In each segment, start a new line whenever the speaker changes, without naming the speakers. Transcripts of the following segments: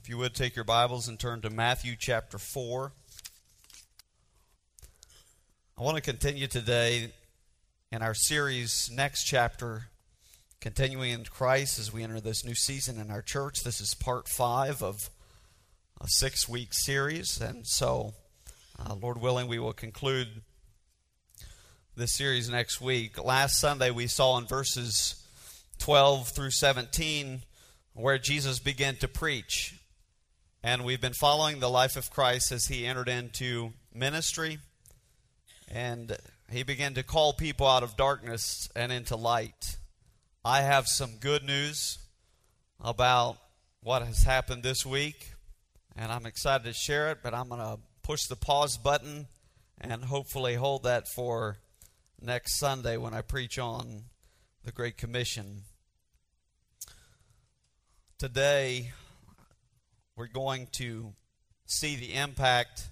If you would take your Bibles and turn to Matthew chapter 4. I want to continue today in our series, Next Chapter, Continuing in Christ, as we enter this new season in our church. This is part 5 of a 6-week series, and so, Lord willing, we will conclude this series next week. Last Sunday we saw in verses 12 through 17 where Jesus began to preach. And we've been following the life of Christ as he entered into ministry. And he began to call people out of darkness and into light. I have some good news about what has happened this week. And I'm excited to share it, but I'm going to push the pause button and hopefully hold that for next Sunday when I preach on the Great Commission. Today, we're going to see the impact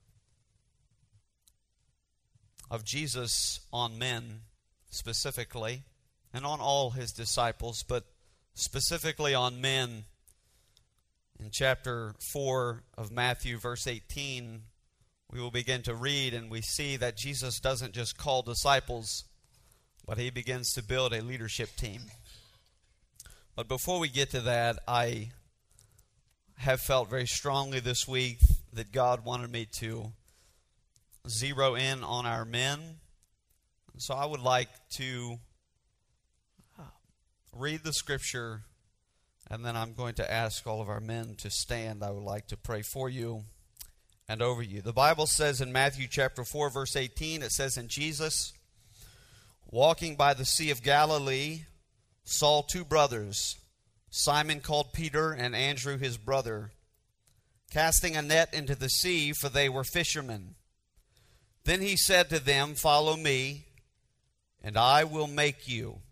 of Jesus on men specifically, and on all his disciples, but specifically on men. In chapter 4 of Matthew, verse 18, we will begin to read, and we see that Jesus doesn't just call disciples, but he begins to build a leadership team. But before we get to that, I have felt very strongly this week that God wanted me to zero in on our men. So I would like to read the scripture, and then I'm going to ask all of our men to stand. I would like to pray for you and over you. The Bible says in Matthew chapter 4, verse 18, it says, "And Jesus, walking by the Sea of Galilee, saw two brothers, Simon called Peter and Andrew his brother, casting a net into the sea, for they were fishermen. Then he said to them, 'Follow me, and I will make you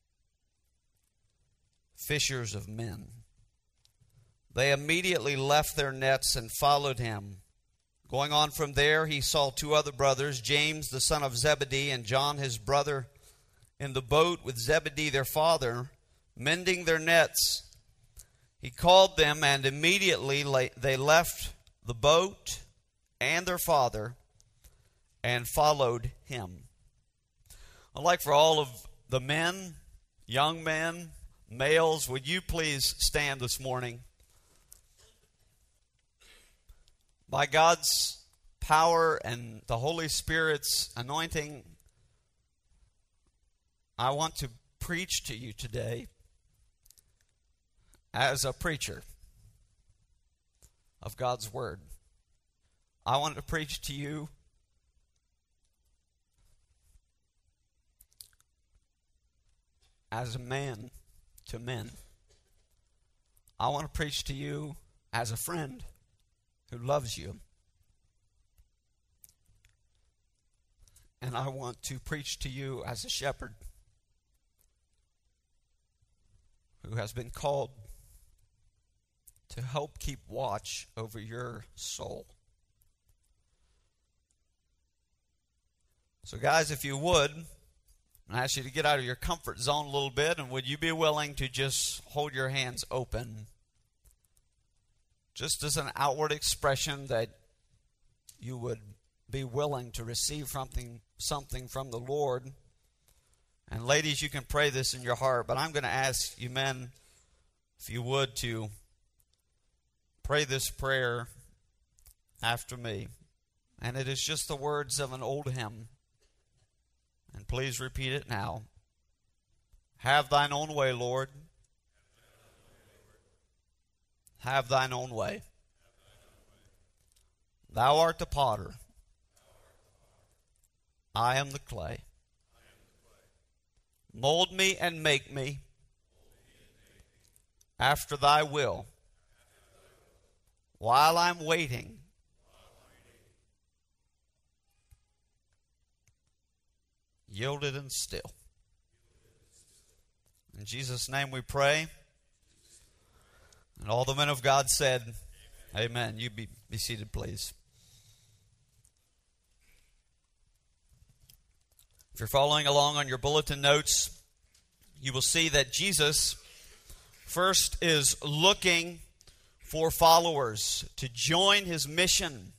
fishers of men.' They immediately left their nets and followed him. Going on from there, he saw two other brothers, James the son of Zebedee and John his brother, in the boat with Zebedee their father, mending their nets. He called them, and immediately they left the boat and their father and followed him." I'd like for all of the men, young men, males, would you please stand this morning? By God's power and the Holy Spirit's anointing, I want to preach to you today as a preacher of God's Word. I want to preach to you as a man to men. I want to preach to you as a friend who loves you. And I want to preach to you as a shepherd who has been called to help keep watch over your soul. So guys, if you would, I ask you to get out of your comfort zone a little bit, and would you be willing to just hold your hands open? Just as an outward expression that you would be willing to receive something from the Lord. And ladies, you can pray this in your heart, but I'm going to ask you men, if you would, to pray this prayer after me. And it is just the words of an old hymn. And please repeat it now. Have thine own way, Lord. Have thine own way. Thou art the potter. I am the clay. Mold me and make me after thy will. While I'm waiting, yielded and still. In Jesus' name we pray. And all the men of God said, Amen. You be seated, please. If you're following along on your bulletin notes, you will see that Jesus first is looking for followers to join his mission.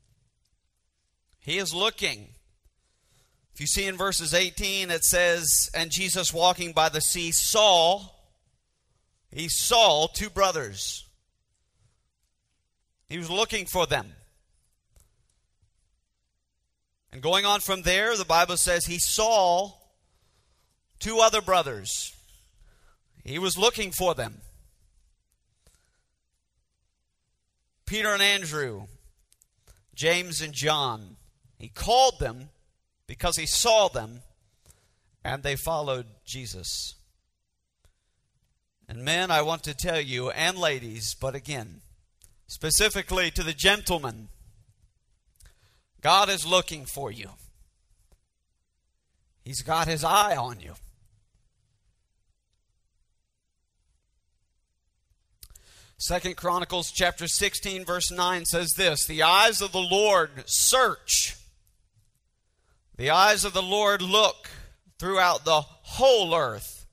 He is looking. If you see in verses 18, it says, and Jesus walking by the sea saw two brothers. He was looking for them. And going on from there, the Bible says he saw two other brothers. He was looking for them. Peter and Andrew, James and John. He called them because he saw them, and they followed Jesus. And men, I want to tell you, and ladies, but again, specifically to the gentlemen, God is looking for you. He's got his eye on you. Second Chronicles chapter 16 verse 9 says this, the eyes of the Lord search. The eyes of the Lord look throughout the whole earth.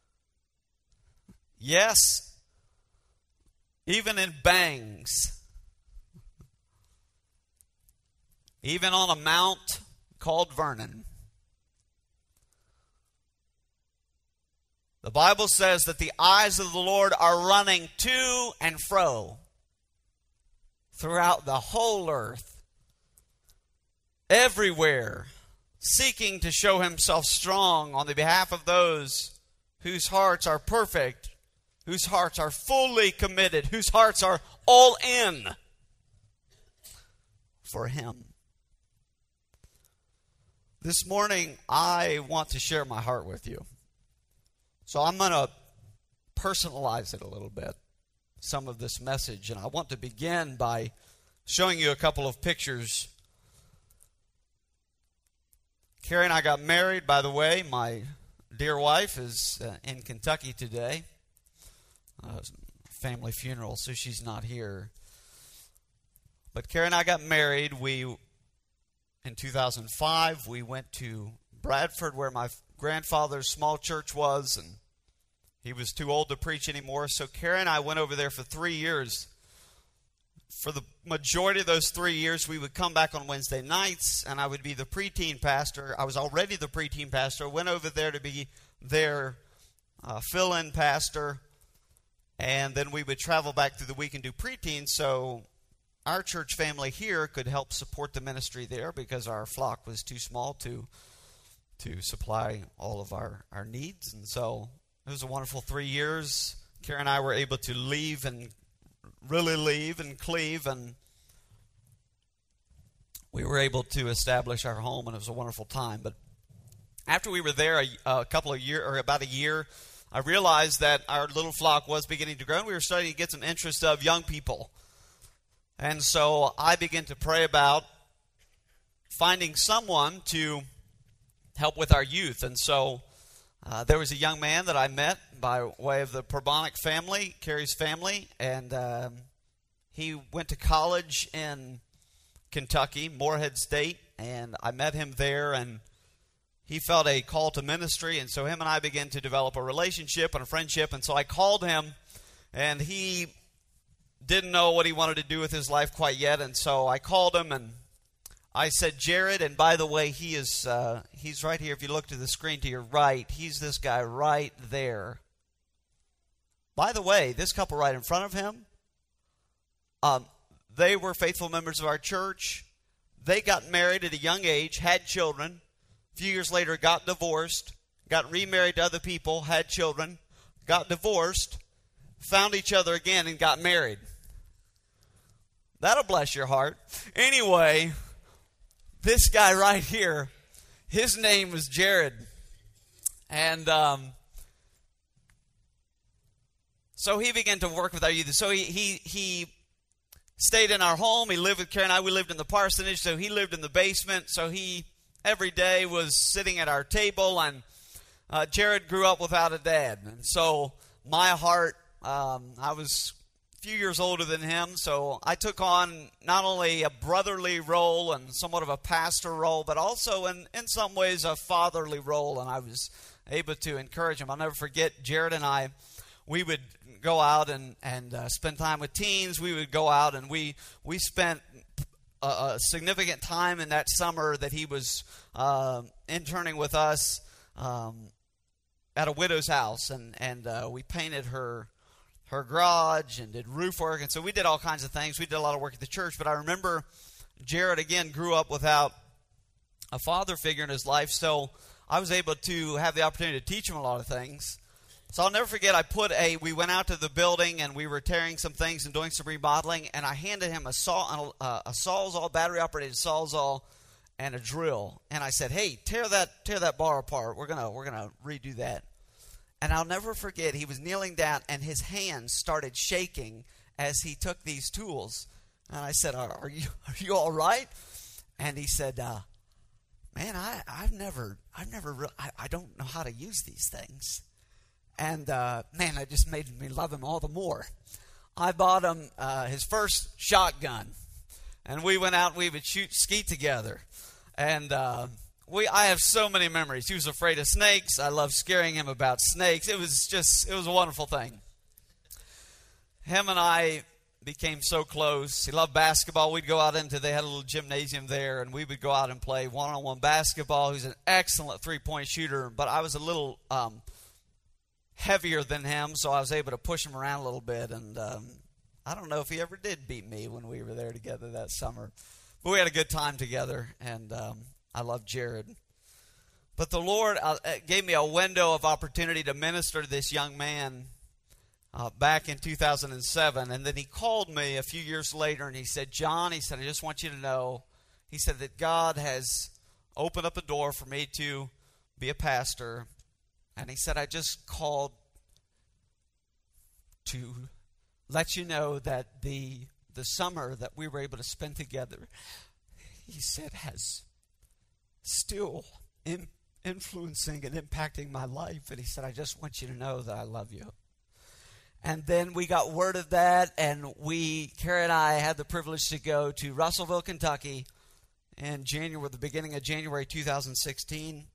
Yes, even in bangs. Even on a mount called Vernon. The Bible says that the eyes of the Lord are running to and fro throughout the whole earth, everywhere, seeking to show himself strong on the behalf of those whose hearts are perfect, whose hearts are fully committed, whose hearts are all in for him. This morning, I want to share my heart with you. So I'm going to personalize it a little bit, some of this message. And I want to begin by showing you a couple of pictures. Carrie and I got married, by the way. My dear wife is in Kentucky today. Family funeral, so she's not here. But Carrie and I got married. In 2005, we went to Bradford, where my grandfather's small church was, and he was too old to preach anymore. So Carrie and I went over there for 3 years. For the majority of those 3 years, we would come back on Wednesday nights, and I would be the preteen pastor. I was already the preteen pastor. Went over there to be their fill-in pastor, and then we would travel back through the week and do preteen. So our church family here could help support the ministry there because our flock was too small to supply all of our needs. And so it was a wonderful 3 years. Karen and I were able to leave and cleave, and we were able to establish our home, and it was a wonderful time. But after we were there about a year, I realized that our little flock was beginning to grow, and we were starting to get some interest of young people. And so I began to pray about finding someone to help with our youth. And so there was a young man that I met by way of the Probonic family, Carrie's family, and he went to college in Kentucky, Morehead State, and I met him there, and he felt a call to ministry, and so him and I began to develop a relationship and a friendship. And so I called him, and he didn't know what he wanted to do with his life quite yet, and so I called him, and I said, Jared, and by the way, he's right here. If you look to the screen to your right, he's this guy right there. By the way, this couple right in front of him, they were faithful members of our church. They got married at a young age, had children. A few years later, got divorced, got remarried to other people, had children, got divorced, found each other again, and got married. That'll bless your heart. Anyway, this guy right here, his name was Jared. And so he began to work with our youth. So he stayed in our home. He lived with Karen and I. We lived in the parsonage, so he lived in the basement. So he every day was sitting at our table. And Jared grew up without a dad. And so my heart, I was few years older than him, so I took on not only a brotherly role and somewhat of a pastor role, but also in some ways a fatherly role, and I was able to encourage him. I'll never forget Jared and I, we would go out and spend time with teens. We would go out, and we spent a significant time in that summer that he was interning with us at a widow's house, and we painted her garage and did roof work, and so we did all kinds of things. We did a lot of work at the church, but I remember Jared, again, grew up without a father figure in his life, so I was able to have the opportunity to teach him a lot of things. So I'll never forget, we went out to the building, and we were tearing some things and doing some remodeling, and I handed him a Sawzall, battery-operated Sawzall, and a drill. And I said, hey, tear that bar apart. We're gonna redo that. And I'll never forget, he was kneeling down, and his hands started shaking as he took these tools. And I said, are you all right? And he said, man, I don't know how to use these things. And, man, it just made me love him all the more. I bought him his first shotgun, and we went out and we would shoot skeet together. And I have so many memories. He was afraid of snakes. I loved scaring him about snakes. It was a wonderful thing. Him and I became so close. He loved basketball. We'd go out they had a little gymnasium there, and we would go out and play one-on-one basketball. He was an excellent three-point shooter, but I was a little heavier than him, so I was able to push him around a little bit, and I don't know if he ever did beat me when we were there together that summer. But we had a good time together, and I love Jared. But the Lord gave me a window of opportunity to minister to this young man back in 2007. And then he called me a few years later, and he said, John, he said, I just want you to know, he said that God has opened up a door for me to be a pastor. And he said, I just called to let you know that the summer that we were able to spend together, he said, has still influencing and impacting my life. And he said, I just want you to know that I love you. And then we got word of that, and Carrie and I had the privilege to go to Russellville, Kentucky in January, the beginning of January 2016.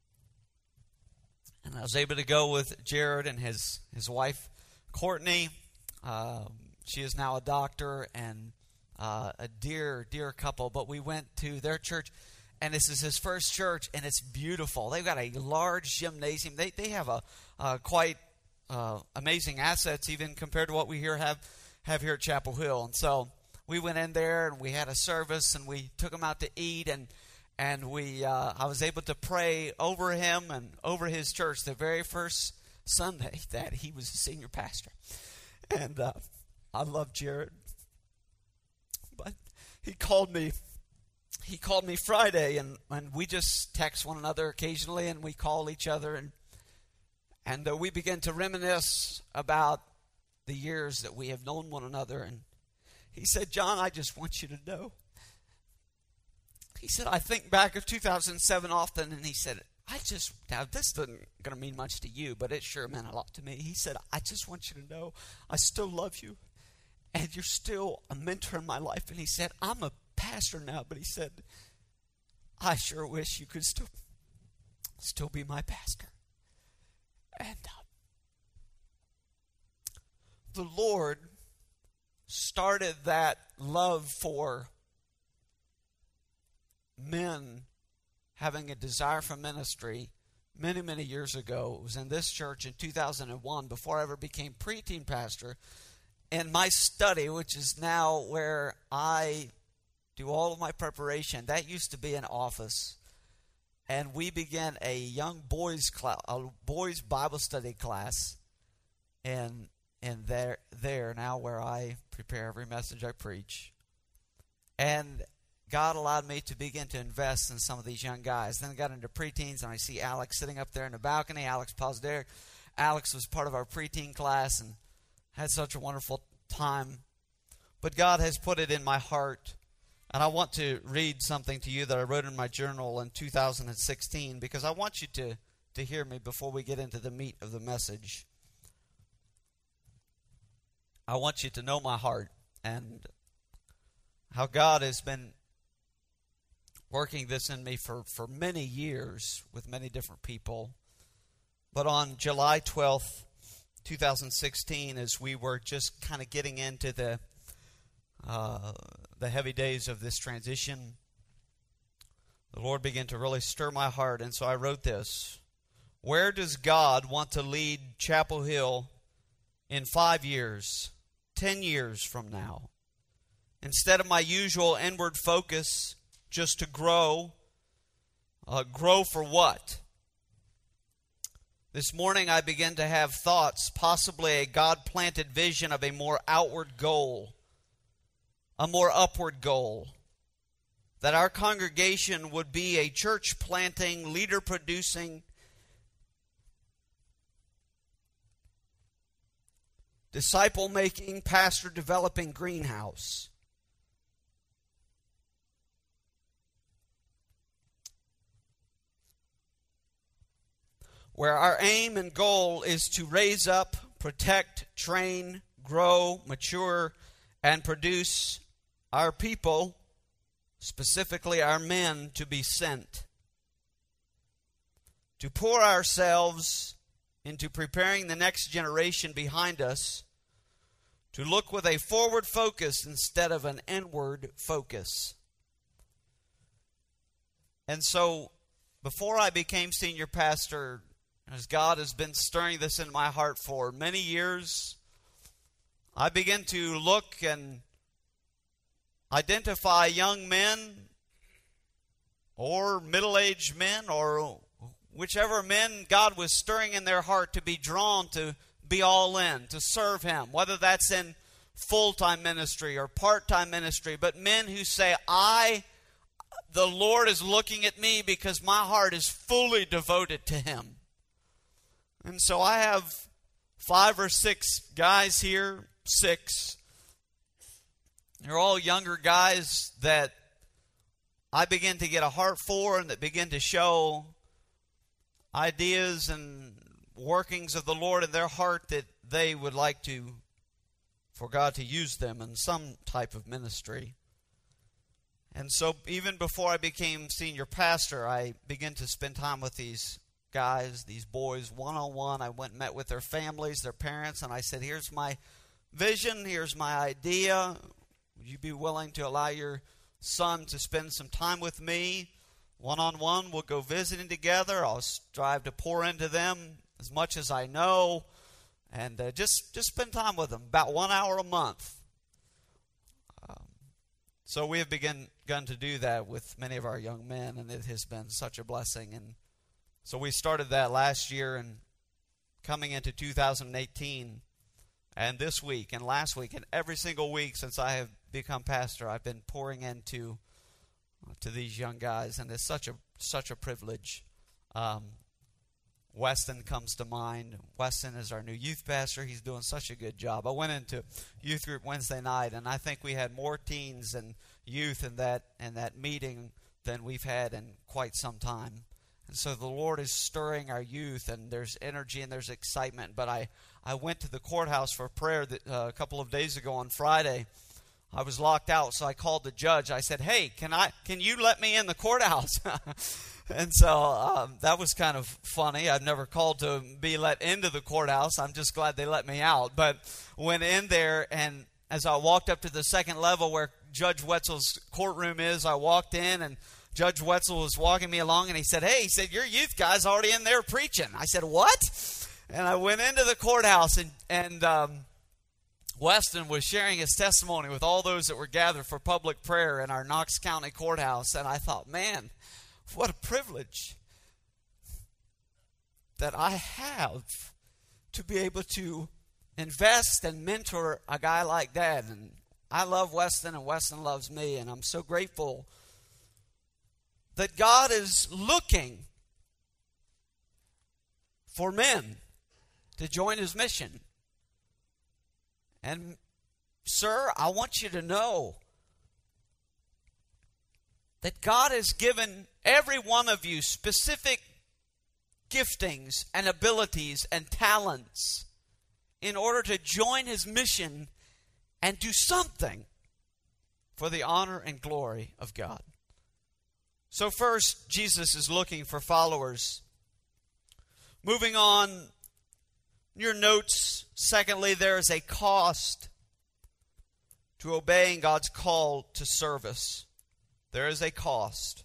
And I was able to go with Jared and his wife, Courtney. She is now a doctor and a dear, dear couple. But we went to their church, and this is his first church, and it's beautiful. They've got a large gymnasium. They have a quite amazing assets, even compared to what we have here at Chapel Hill. And so we went in there, and we had a service, and we took him out to eat, and I was able to pray over him and over his church the very first Sunday that he was a senior pastor. And I love Jared. But he called me Friday, and we just text one another occasionally, and we call each other, and we began to reminisce about the years that we have known one another. And he said, John, I just want you to know. He said, I think back of 2007 often, and he said, now this isn't going to mean much to you, but it sure meant a lot to me. He said, I just want you to know I still love you, and you're still a mentor in my life. And he said, I'm a pastor now, but he said, I sure wish you could still be my pastor. And the Lord started that love for men having a desire for ministry many, many years ago. It was in this church in 2001, before I ever became preteen pastor. In my study, which is now where I do all of my preparation, that used to be an office. And we began a young boys class, a boys Bible study class, and there now where I prepare every message I preach. And God allowed me to begin to invest in some of these young guys. Then I got into preteens, and I see Alex sitting up there in the balcony. Alex Posderick. Alex was part of our preteen class and had such a wonderful time. But God has put it in my heart, and I want to read something to you that I wrote in my journal in 2016, because I want you to hear me before we get into the meat of the message. I want you to know my heart and how God has been working this in me for many years with many different people. But on July 12th 2016, as we were just kind of getting into the heavy days of this transition, the Lord began to really stir my heart, and so I wrote this. Where does God want to lead Chapel Hill in 5 years, 10 years from now? Instead of my usual inward focus, just to grow for what? This morning I began to have thoughts, possibly a God-planted vision of a more outward goal, a more upward goal. That our congregation would be a church-planting, leader-producing, disciple-making, pastor-developing greenhouse. Where our aim and goal is to raise up, protect, train, grow, mature, and produce our people, specifically our men, to be sent. To pour ourselves into preparing the next generation behind us to look with a forward focus instead of an inward focus. And so, before I became senior pastor, as God has been stirring this in my heart for many years, I began to look and identify young men or middle-aged men or whichever men God was stirring in their heart to be drawn to be all in, to serve Him, whether that's in full-time ministry or part-time ministry, but men who say, the Lord is looking at me because my heart is fully devoted to Him. And so I have 5 or 6 guys here, 6. They're all younger guys that I begin to get a heart for and that begin to show ideas and workings of the Lord in their heart that they would like for God to use them in some type of ministry. And so even before I became senior pastor, I began to spend time with these guys, these boys, one-on-one. I went and met with their families, their parents, and I said, here's my vision, here's my idea. Would you be willing to allow your son to spend some time with me? One-on-one, we'll go visiting together. I'll strive to pour into them as much as I know, and just spend time with them, about 1 hour a month. So we have begun to do that with many of our young men, and it has been such a blessing. And so we started that last year, and coming into 2018, and this week, and last week, and every single week since I have become pastor, I've been pouring into these young guys, and it's such a privilege. Weston comes to mind. Weston is our new youth pastor. He's doing such a good job. I went into youth group Wednesday night, and I think we had more teens and youth in that meeting than we've had in quite some time. And so the Lord is stirring our youth, and there's energy and there's excitement. But I went to the courthouse for prayer a couple of days ago on Friday. I was locked out, so I called the judge. I said, hey, can you let me in the courthouse? And so that was kind of funny. I've never called to be let into the courthouse. I'm just glad they let me out. But went in there, and as I walked up to the second level where Judge Wetzel's courtroom is, I walked in, and Judge Wetzel was walking me along, and he said, your youth guy's already in there preaching. I said, what? And I went into the courthouse, and Weston was sharing his testimony with all those that were gathered for public prayer in our Knox County courthouse. And I thought, man, what a privilege that I have to be able to invest and mentor a guy like that. And I love Weston, and Weston loves me, and I'm so grateful that God is looking for men to join His mission. And, sir, I want you to know that God has given every one of you specific giftings and abilities and talents in order to join His mission and do something for the honor and glory of God. So first, Jesus is looking for followers. Moving on, In your notes, secondly, there is a cost to obeying God's call to service. There is a cost.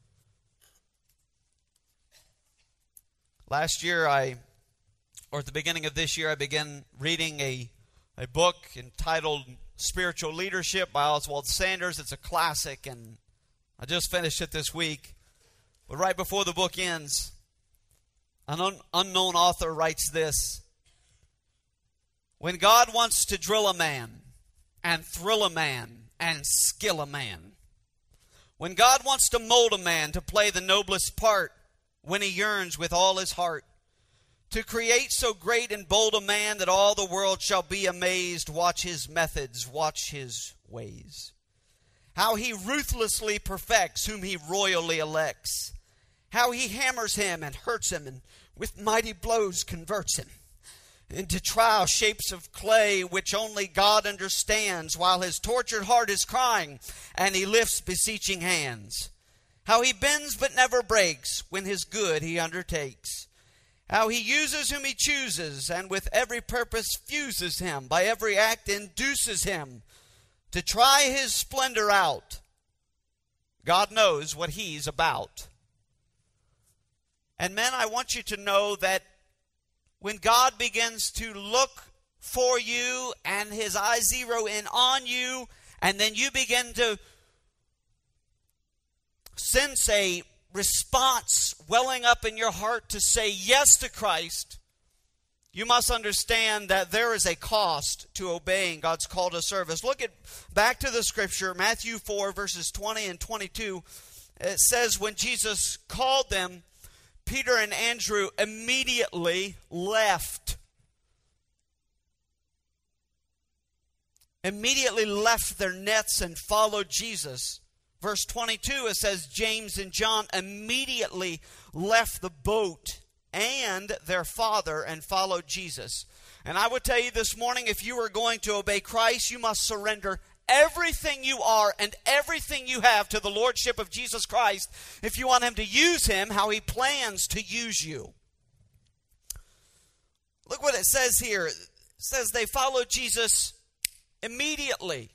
Last year, at the beginning of this year, I began reading a book entitled Spiritual Leadership by Oswald Sanders. It's a classic, and I just finished it this week. But right before the book ends, an unknown author writes this: when God wants to drill a man and thrill a man and skill a man, when God wants to mold a man to play the noblest part, when he yearns with all his heart to create so great and bold a man that all the world shall be amazed, watch his methods, watch his ways. How he ruthlessly perfects whom he royally elects. How he hammers him and hurts him and with mighty blows converts him into trial shapes of clay which only God understands, while his tortured heart is crying and he lifts beseeching hands. How he bends but never breaks when his good he undertakes. How he uses whom he chooses, and with every purpose fuses him, by every act induces him to try his splendor out. God knows what he's about. And men, I want you to know that when God begins to look for you and his eyes zero in on you, and then you begin to sense a response welling up in your heart to say yes to Christ, you must understand that there is a cost to obeying God's call to service. Look back to the scripture, Matthew 4, verses 20 and 22. It says, when Jesus called them, Peter and Andrew immediately left. Immediately left their nets and followed Jesus. Verse 22, it says, James and John immediately left the boat and their father and followed Jesus. And I would tell you this morning, if you are going to obey Christ, you must surrender everything you are and everything you have to the Lordship of Jesus Christ if you want him to use him how he plans to use you. Look what it says here. It says they followed Jesus immediately.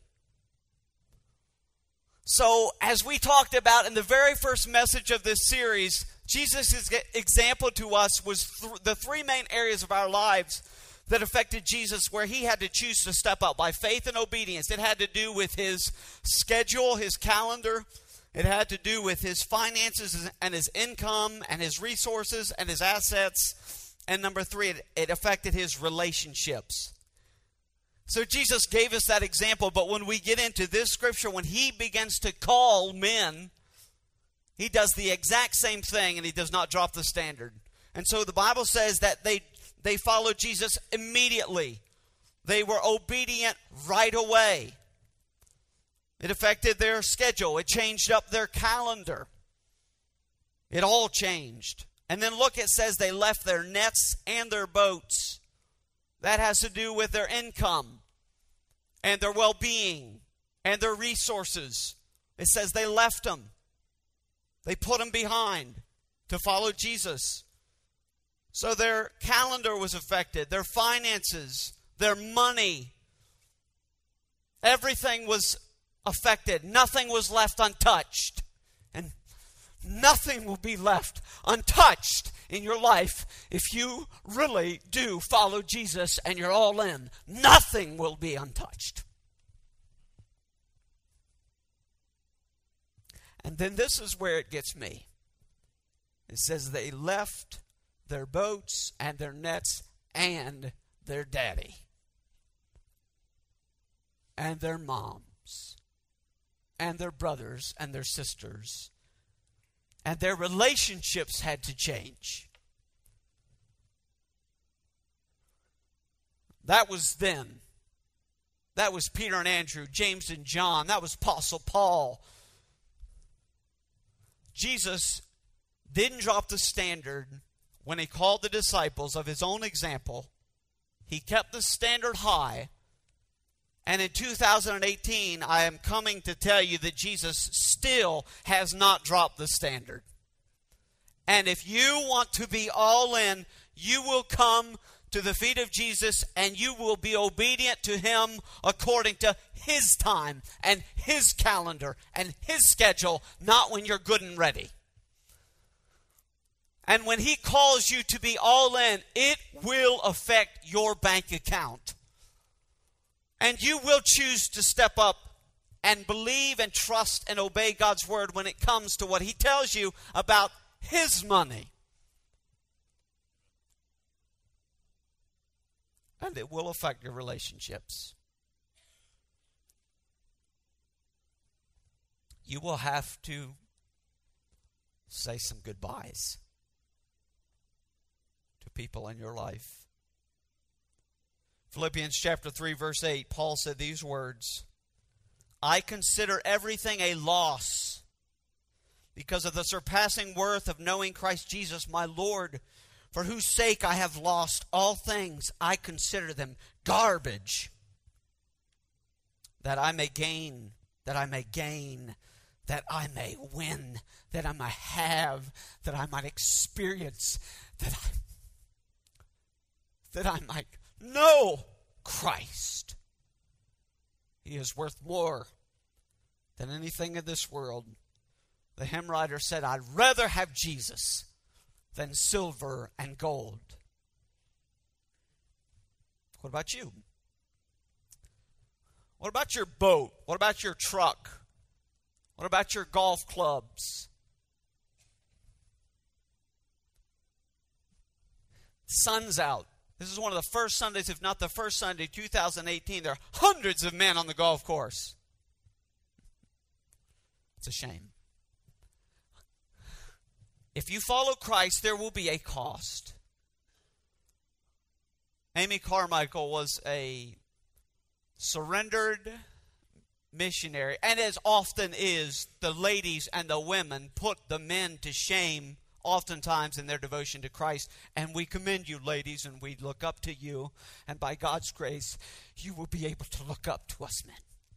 So, as we talked about in the very first message of this series, Jesus' example to us was the three main areas of our lives that affected Jesus where he had to choose to step up by faith and obedience. It had to do with his schedule, his calendar. It had to do with his finances and his income and his resources and his assets. And number three, it affected his relationships. So Jesus gave us that example, but when we get into this scripture, when he begins to call men, he does the exact same thing and he does not drop the standard. And so the Bible says that they followed Jesus immediately. They were obedient right away. It affected their schedule. It changed up their calendar. It all changed. And then look, it says they left their nets and their boats. That has to do with their income and their well-being and their resources. It says they left them. They put them behind to follow Jesus. So their calendar was affected, their finances, their money. Everything was affected. Nothing was left untouched. And nothing will be left untouched in your life if you really do follow Jesus and you're all in. Nothing will be untouched. And then this is where it gets me. It says they left their boats and their nets and their daddy and their moms and their brothers and their sisters. And their relationships had to change. That was then. That was Peter and Andrew, James and John. That was Apostle Paul. Jesus didn't drop the standard when he called the disciples of his own example. He kept the standard high. And in 2018, I am coming to tell you that Jesus still has not dropped the standard. And if you want to be all in, you will come to the feet of Jesus, and you will be obedient to Him according to His time and His calendar and His schedule, not when you're good and ready. And when He calls you to be all in, it will affect your bank account. And you will choose to step up and believe and trust and obey God's word when it comes to what He tells you about His money. And it will affect your relationships. You will have to say some goodbyes to people in your life. Philippians chapter 3, verse 8, Paul said these words, I consider everything a loss because of the surpassing worth of knowing Christ Jesus my Lord, for whose sake I have lost all things. I consider them garbage, that I may gain, that I may win, that I might have, that I might experience, that I might know Christ. He is worth more than anything in this world. The hymn writer said, I'd rather have Jesus than silver and gold. What about you? What about your boat? What about your truck? What about your golf clubs? Sun's out. This is one of the first Sundays, if not the first Sunday, 2018. There are hundreds of men on the golf course. It's a shame. If you follow Christ, there will be a cost. Amy Carmichael was a surrendered missionary, and as often is, the ladies and the women put the men to shame oftentimes in their devotion to Christ. And we commend you, ladies, and we look up to you. And by God's grace, you will be able to look up to us men.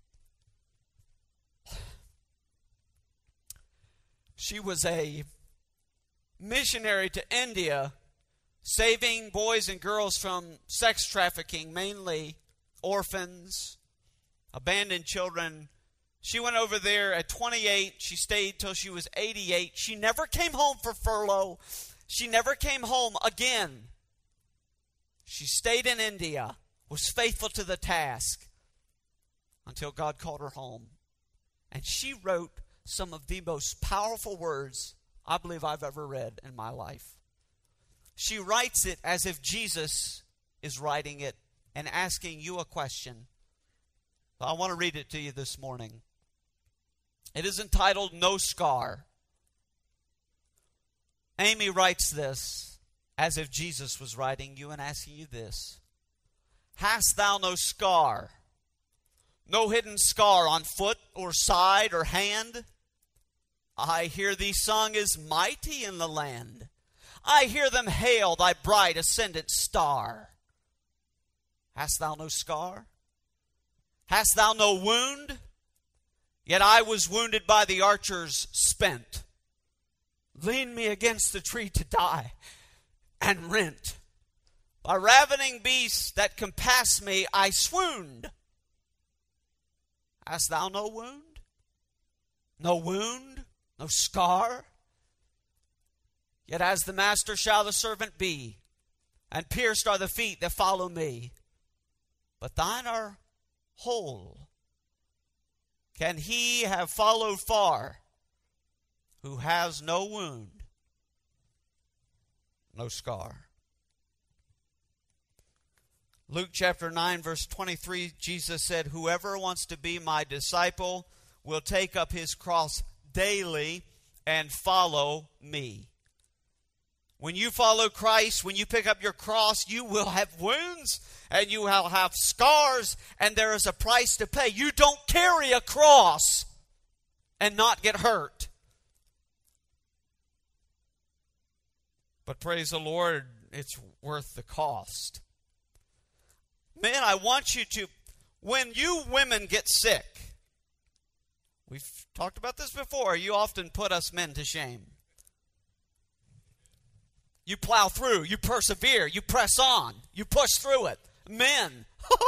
She was a missionary to India, saving boys and girls from sex trafficking, mainly orphans, abandoned children. She went over there at 28. She stayed till she was 88. She never came home for furlough. She never came home again. She stayed in India, was faithful to the task until God called her home. And she wrote some of the most powerful words I believe I've ever read in my life. She writes it as if Jesus is writing it and asking you a question. I want to read it to you this morning. It is entitled, No Scar. Amy writes this as if Jesus was writing you and asking you this. Hast thou no scar? No hidden scar on foot or side or hand? I hear thee sung as mighty in the land. I hear them hail thy bright ascendant star. Hast thou no scar? Hast thou no wound? Yet I was wounded by the archers spent. Lean me against the tree to die, and rent. By ravening beasts that compass me, I swooned. Hast thou no wound? No wound? No scar? Yet as the master shall the servant be, and pierced are the feet that follow me. But thine are whole. Can he have followed far who has no wound, no scar? Luke chapter 9, verse 23, Jesus said, whoever wants to be my disciple will take up his cross daily and follow me. When you follow Christ, when you pick up your cross, you will have wounds and you will have scars, and there is a price to pay. You don't carry a cross and not get hurt. But praise the Lord, it's worth the cost. Men, I want you to, when you women get sick, we've talked about this before, you often put us men to shame. You plow through. You persevere. You press on. You push through it. Men.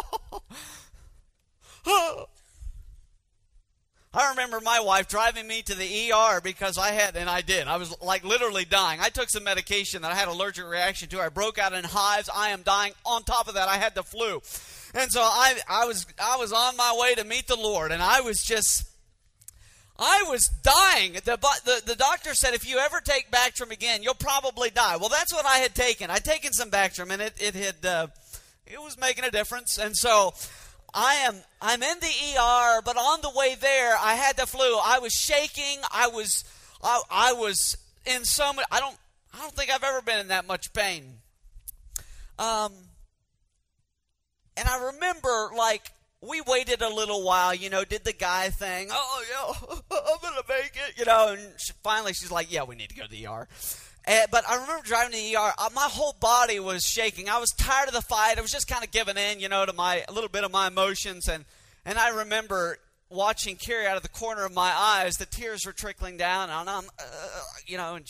I remember my wife driving me to the ER because I was like literally dying. I took some medication that I had an allergic reaction to. I broke out in hives. I am dying. On top of that, I had the flu. And so I was on my way to meet the Lord, and I was dying. The doctor said, if you ever take Bactrim again, you'll probably die. Well, that's what I had taken. I'd taken some Bactrim, and it was making a difference. And so I'm in the ER, but on the way there, I had the flu. I was shaking. I was in so much. I don't think I've ever been in that much pain. And I remember, like, we waited a little while, did the guy thing. Oh, yeah, I'm going to make it, and finally she's like, yeah, we need to go to the ER. But I remember driving to the ER. My whole body was shaking. I was tired of the fight. I was just kind of giving in, to a little bit of my emotions. And I remember watching Carrie out of the corner of my eyes. The tears were trickling down. And I'm, and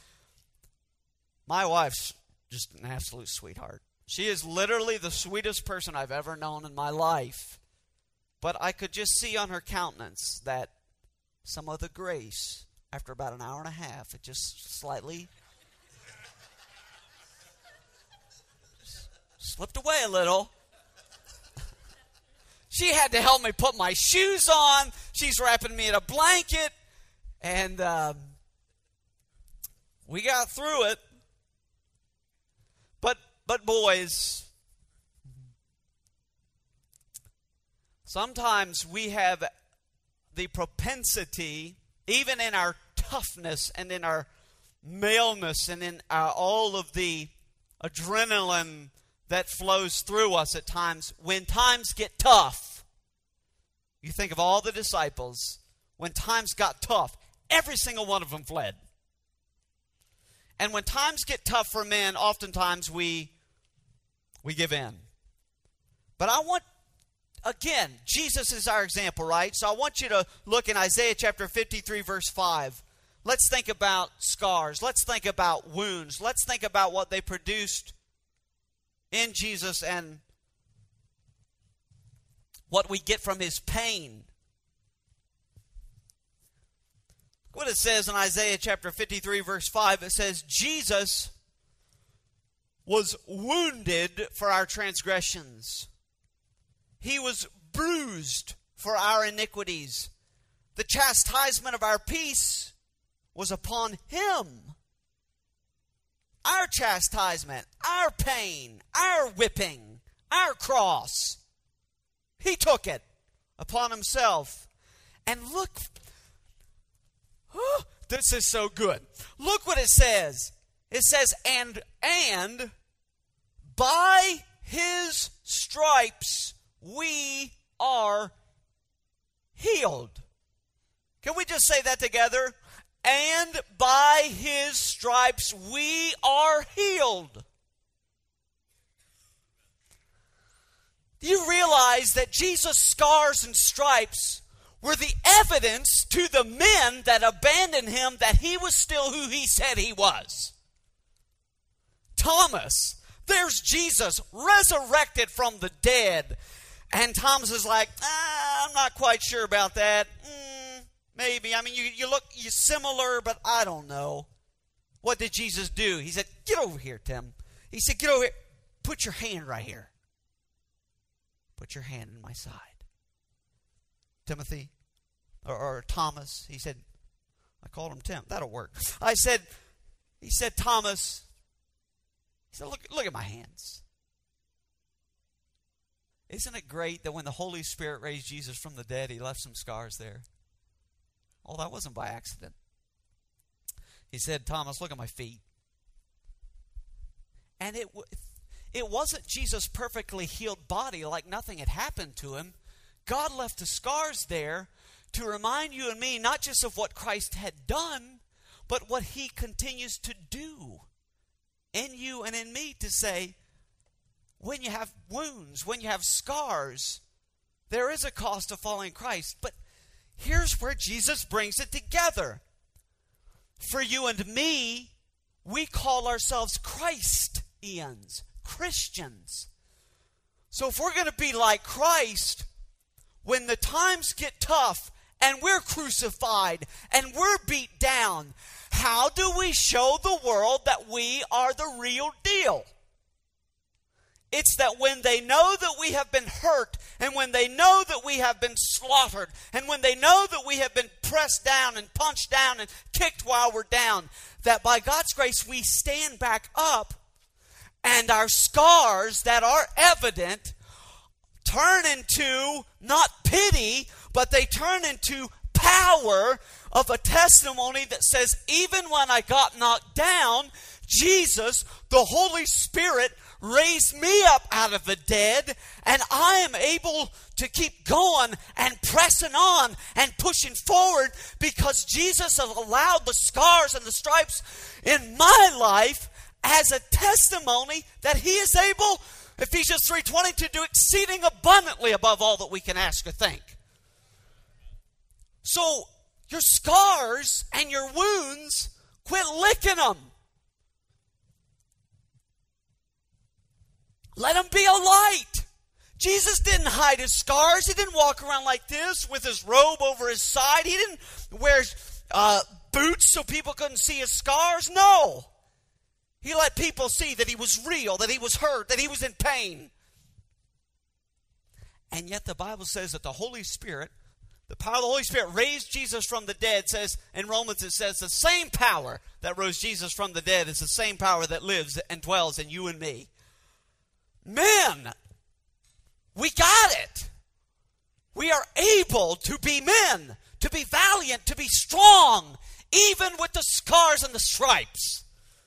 my wife's just an absolute sweetheart. She is literally the sweetest person I've ever known in my life. But I could just see on her countenance that some of the grace, after about an hour and a half, it just slightly slipped away a little. She had to help me put my shoes on. She's wrapping me in a blanket. And we got through it. But boys, sometimes we have the propensity, even in our toughness and in our maleness and in all of the adrenaline that flows through us at times, when times get tough. You think of all the disciples, when times got tough, every single one of them fled. And when times get tough for men, oftentimes we give in. But I want, again, Jesus is our example, right? So I want you to look in Isaiah chapter 53, verse 5. Let's think about scars. Let's think about wounds. Let's think about what they produced in Jesus and what we get from his pain. What it says in Isaiah chapter 53, verse 5, it says, Jesus was wounded for our transgressions. He was bruised for our iniquities. The chastisement of our peace was upon him. Our chastisement, our pain, our whipping, our cross. He took it upon himself. And look, this is so good. Look what it says. It says, and by his stripes we are healed. Can we just say that together? And by his stripes we are healed. Do you realize that Jesus' scars and stripes were the evidence to the men that abandoned him that he was still who he said he was? Thomas, there's Jesus resurrected from the dead. And Thomas is like, I'm not quite sure about that. Maybe. I mean, you're similar, but I don't know. What did Jesus do? He said, get over here, Tim. He said, get over here. Put your hand right here. Put your hand in my side. Timothy, or Thomas, he said, I called him Tim. That'll work. He said, Thomas, he said, look at my hands. Isn't it great that when the Holy Spirit raised Jesus from the dead, he left some scars there? Oh, that wasn't by accident. He said, Thomas, look at my feet. And it wasn't Jesus' perfectly healed body, like nothing had happened to him. God left the scars there to remind you and me not just of what Christ had done, but what he continues to do in you and in me, to say, when you have wounds, when you have scars, there is a cost of following Christ. But here's where Jesus brings it together. For you and me, we call ourselves Christians, Christians. So if we're going to be like Christ, when the times get tough and we're crucified and we're beat down, how do we show the world that we are the real deal? It's that when they know that we have been hurt, and when they know that we have been slaughtered, and when they know that we have been pressed down and punched down and kicked while we're down, that by God's grace we stand back up, and our scars that are evident turn into not pity, but they turn into power of a testimony that says, even when I got knocked down, Jesus, the Holy Spirit, raised me up out of the dead, and I am able to keep going and pressing on and pushing forward because Jesus has allowed the scars and the stripes in my life as a testimony that He is able, Ephesians 3:20, to do exceeding abundantly above all that we can ask or think. So your scars and your wounds, quit licking them. Let them be a light. Jesus didn't hide His scars. He didn't walk around like this with His robe over His side. He didn't wear boots so people couldn't see His scars. No. He let people see that He was real, that He was hurt, that He was in pain. And yet the Bible says that the Holy Spirit, the power of the Holy Spirit raised Jesus from the dead. Says in Romans, it says the same power that rose Jesus from the dead is the same power that lives and dwells in you and me. Men, we got it. We are able to be men, to be valiant, to be strong, even with the scars and the stripes.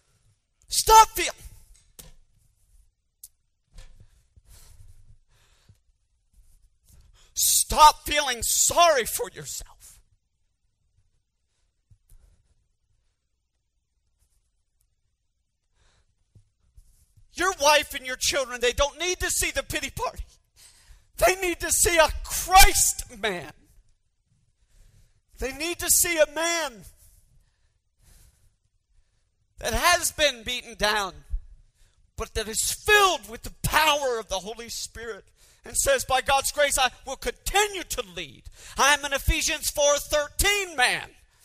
Stop feeling sorry for yourself. Your wife and your children, they don't need to see the pity party. They need to see a Christ man. They need to see a man that has been beaten down, but that is filled with the power of the Holy Spirit and says, by God's grace, I will continue to lead. I am an Ephesians 4:13 man.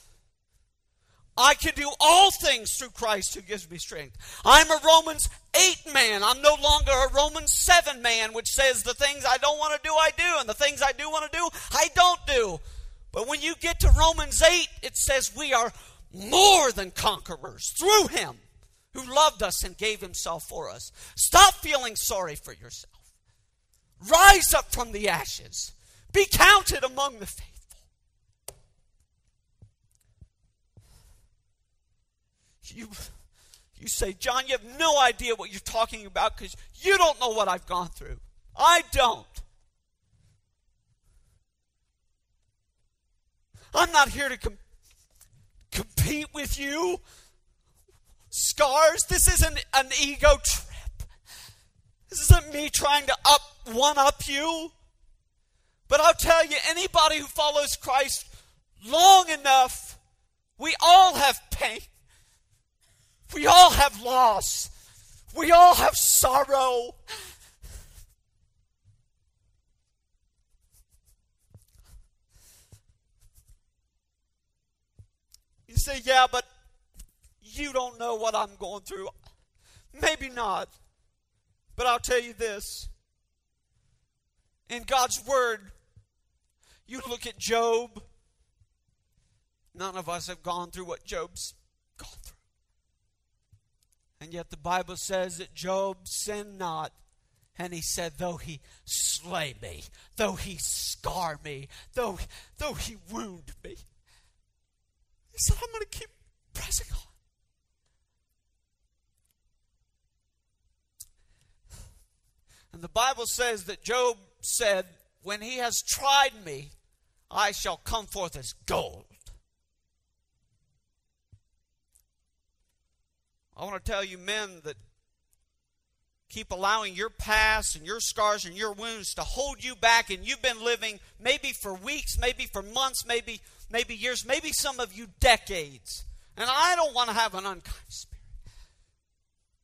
I can do all things through Christ who gives me strength. I'm a Romans 8 man. I'm no longer a Romans 7 man, which says the things I don't want to do, I do, and the things I do want to do, I don't do. But when you get to Romans 8, it says we are more than conquerors through Him who loved us and gave Himself for us. Stop feeling sorry for yourself. Rise up from the ashes. Be counted among the faithful. You say, John, you have no idea what you're talking about because you don't know what I've gone through. I don't. I'm not here to compete with you. Scars, this isn't an ego trip. This isn't me trying to one-up you. But I'll tell you, anybody who follows Christ long enough, we all have pain. We all have loss. We all have sorrow. You say, yeah, but you don't know what I'm going through. Maybe not. But I'll tell you this. In God's Word, you look at Job. None of us have gone through what Job's gone through. And yet the Bible says that Job sinned not. And he said, though He slay me, though He scar me, though He wound me, he said, I'm going to keep pressing on. And the Bible says that Job said, when he has tried me, I shall come forth as gold. I want to tell you men that keep allowing your past and your scars and your wounds to hold you back, and you've been living maybe for weeks, maybe for months, maybe years, maybe some of you decades. And I don't want to have an unkind spirit.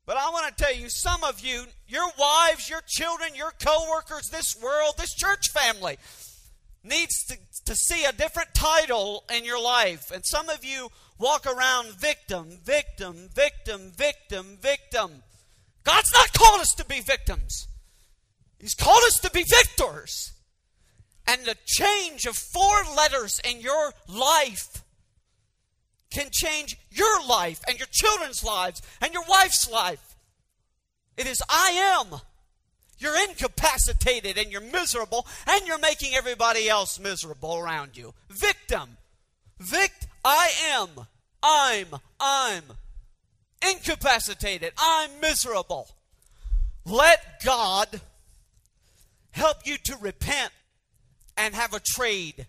But I want to tell you, some of you, your wives, your children, your co-workers, this world, this church family needs to see a different title in your life. And some of you walk around victim, victim, victim, victim, victim. God's not called us to be victims. He's called us to be victors. And the change of 4 letters in your life can change your life and your children's lives and your wife's life. It is I am. You're incapacitated and you're miserable and you're making everybody else miserable around you. Victim. I am. I'm incapacitated. I'm miserable. Let God help you to repent and have a trade.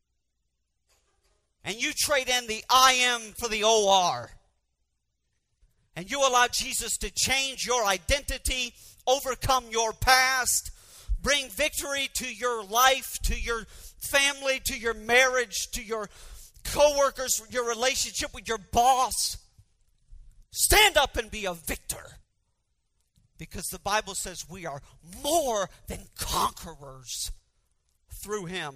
And you trade in the I am for the OR. And you allow Jesus to change your identity, overcome your past, bring victory to your life, to your family, to your marriage, to your co-workers, your relationship with your boss. Stand up and be a victor. Because the Bible says we are more than conquerors through Him.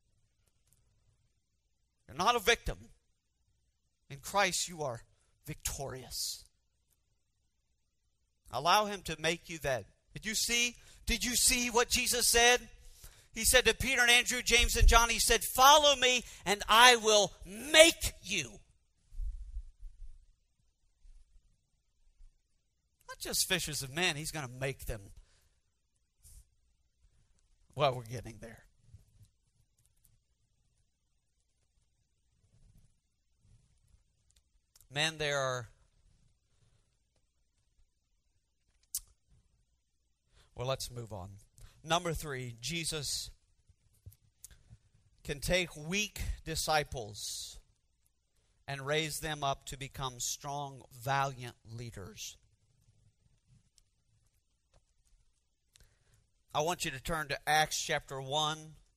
You're not a victim. In Christ you are victorious. Allow Him to make you that. Did you see what Jesus said? He said to Peter and Andrew, James and John, He said, follow me and I will make you. Not just fishers of men, He's going to make them. Well, we're getting there. Men, there are... Well, let's move on. Number 3, Jesus can take weak disciples and raise them up to become strong, valiant leaders. I want you to turn to Acts chapter 1,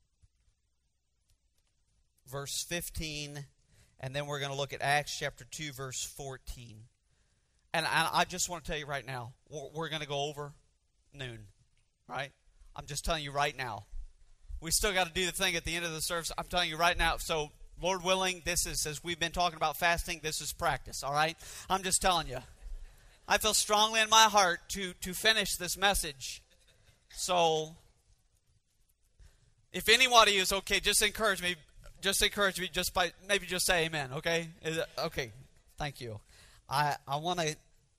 verse 15, and then we're going to look at Acts chapter 2, verse 14. And I just want to tell you right now, we're going to go over noon, right? I'm just telling you right now. We still got to do the thing at the end of the service. I'm telling you right now. So, Lord willing, this is, as we've been talking about fasting, this is practice, all right? I'm just telling you. I feel strongly in my heart to finish this message. So, if anybody is okay, just encourage me just by, maybe just say amen, okay? Okay, thank you. I want to...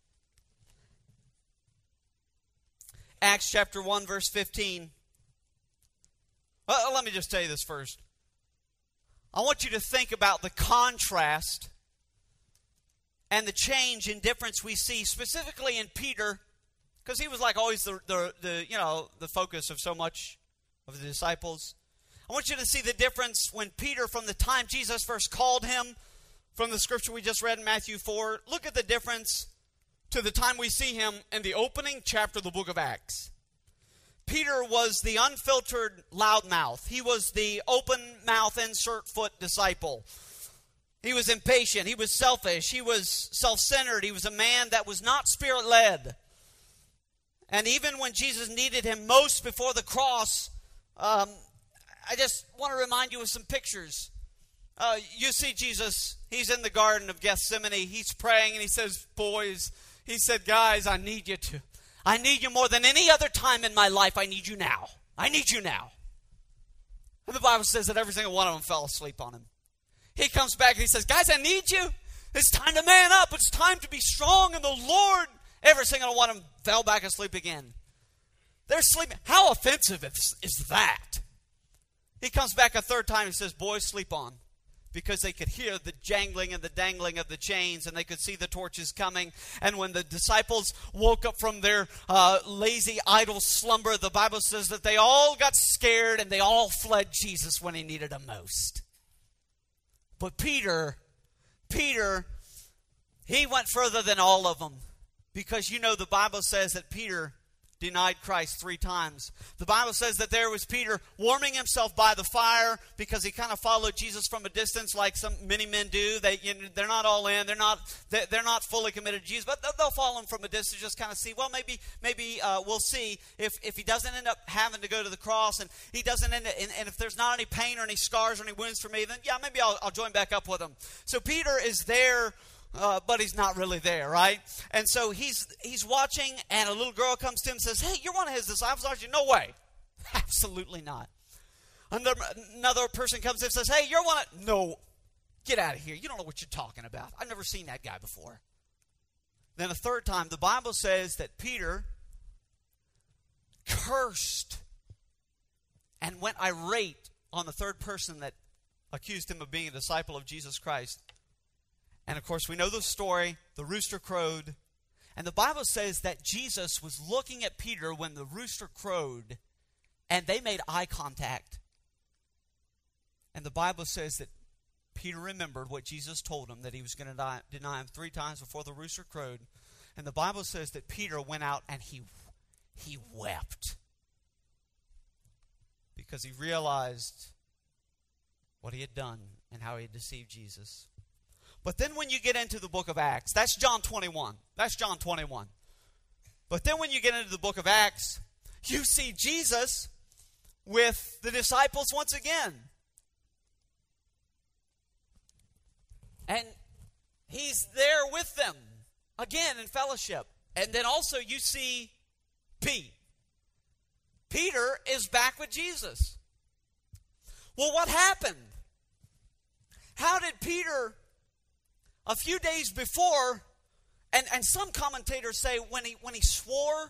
Acts chapter 1, verse 15. Let me just tell you this first. I want you to think about the contrast and the change in difference we see, specifically in Peter, because he was like always the focus of so much of the disciples. I want you to see the difference when Peter, from the time Jesus first called him, from the scripture we just read in Matthew 4, look at the difference to the time we see him in the opening chapter of the book of Acts. Peter was the unfiltered loudmouth. He was the open mouth, insert foot disciple. He was impatient. He was selfish. He was self-centered. He was a man that was not spirit-led. And even when Jesus needed him most before the cross, I just want to remind you of some pictures. You see Jesus, he's in the Garden of Gethsemane. He's praying and he says, boys, he said, guys, I need you more than any other time in my life. I need you now. I need you now. And the Bible says that every single one of them fell asleep on him. He comes back and he says, guys, I need you. It's time to man up. It's time to be strong in the Lord. Every single one of them fell back asleep again. They're sleeping. How offensive is that? He comes back a third time and says, boys, sleep on. Because they could hear the jangling and the dangling of the chains, and they could see the torches coming. And when the disciples woke up from their lazy, idle slumber, the Bible says that they all got scared and they all fled Jesus when he needed them most. But Peter, he went further than all of them. Because the Bible says that Peter denied Christ 3 times. The Bible says that there was Peter warming himself by the fire because he kind of followed Jesus from a distance, like many men do. They're not all in. They're not fully committed to Jesus, but they'll follow him from a distance, just kind of see. Well, maybe we'll see if he doesn't end up having to go to the cross, and he doesn't and if there's not any pain or any scars or any wounds for me, then yeah, maybe I'll join back up with him. So Peter is there. But he's not really there, right? And so he's watching, and a little girl comes to him and says, "Hey, you're one of his disciples, aren't you?" "No way." "Absolutely not." Another person comes in and says, "Hey, you're one of..." "No, get out of here. You don't know what you're talking about. I've never seen that guy before." Then a third time, the Bible says that Peter cursed and went irate on the third person that accused him of being a disciple of Jesus Christ. And of course, we know the story. The rooster crowed. And the Bible says that Jesus was looking at Peter when the rooster crowed, and they made eye contact. And the Bible says that Peter remembered what Jesus told him, that he was going to deny him 3 times before the rooster crowed. And the Bible says that Peter went out and he wept, because he realized what he had done and how he had deceived Jesus. But then when you get into the book of Acts, that's John 21. That's John 21. But then when you get into the book of Acts, you see Jesus with the disciples once again. And he's there with them again in fellowship. And then also you see Pete. Peter is back with Jesus. Well, what happened? How did Peter, a few days before, and some commentators say when he swore,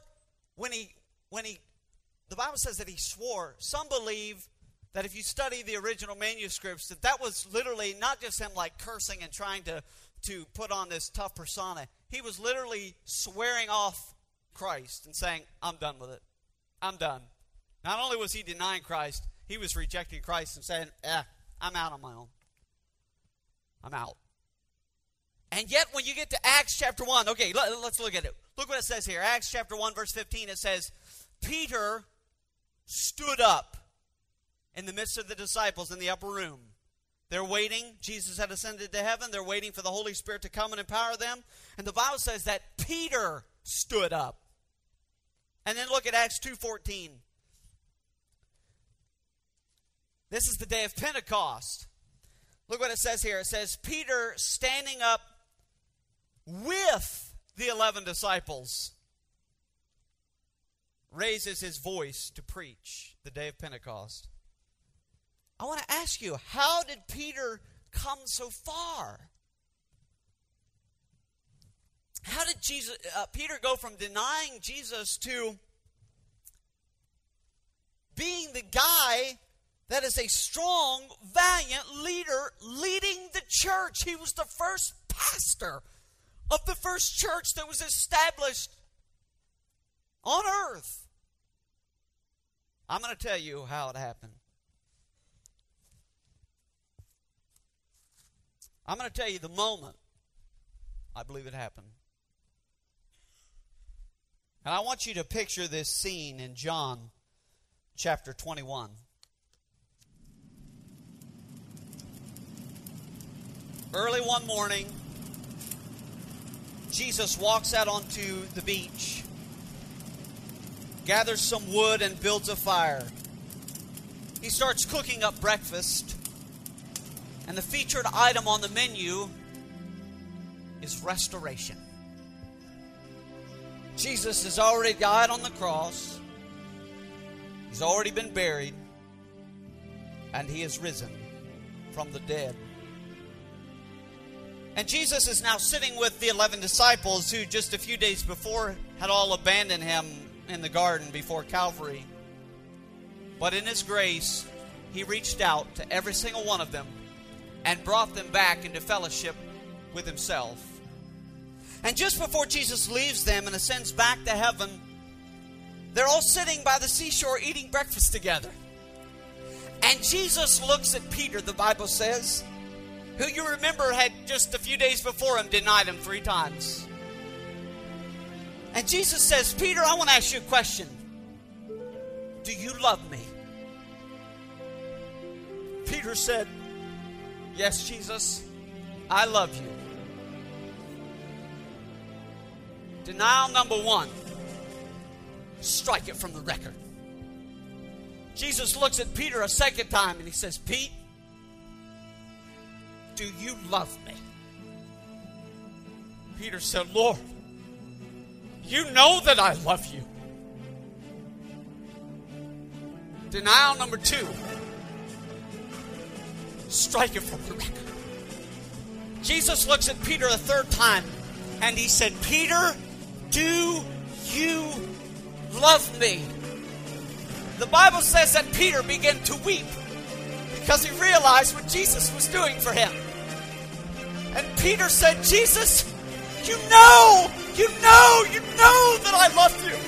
the Bible says that he swore. Some believe that if you study the original manuscripts, that was literally not just him like cursing and trying to put on this tough persona. He was literally swearing off Christ and saying, "I'm done with it. I'm done." Not only was he denying Christ, he was rejecting Christ and saying, "I'm out on my own. I'm out." And yet when you get to Acts chapter 1, okay, let's look at it. Look what it says here. Acts chapter 1, verse 15, it says, Peter stood up in the midst of the disciples in the upper room. They're waiting. Jesus had ascended to heaven. They're waiting for the Holy Spirit to come and empower them. And the Bible says that Peter stood up. And then look at Acts 2:14. This is the day of Pentecost. Look what it says here. It says, Peter standing up with the 11 disciples raises his voice to preach the day of Pentecost. I want to ask you, how did Peter come so far? How did Peter go from denying Jesus to being the guy that is a strong, valiant leader leading the church? He was the first pastor of the first church that was established on earth. I'm going to tell you how it happened. I'm going to tell you the moment I believe it happened. And I want you to picture this scene in John chapter 21. Early one morning, Jesus walks out onto the beach, gathers some wood and builds a fire. He starts cooking up breakfast, and the featured item on the menu is restoration. Jesus has already died on the cross. He's already been buried, and he is risen from the dead. And Jesus is now sitting with the 11 disciples who just a few days before had all abandoned him in the garden before Calvary. But in his grace, he reached out to every single one of them and brought them back into fellowship with himself. And just before Jesus leaves them and ascends back to heaven, they're all sitting by the seashore eating breakfast together. And Jesus looks at Peter, the Bible says, who you remember had just a few days before him denied him 3 times. And Jesus says, Peter, I want to ask you a question. Do you love me? Peter said, yes, Jesus, I love you. Denial number one. Strike it from the record. Jesus looks at Peter a second time and he says, Pete, do you love me? Peter said, Lord, you know that I love you. Denial number two. Strike it from the record. Jesus looks at Peter a third time and he said, Peter, do you love me? The Bible says that Peter began to weep because he realized what Jesus was doing for him. And Peter said, Jesus, you know that I love you.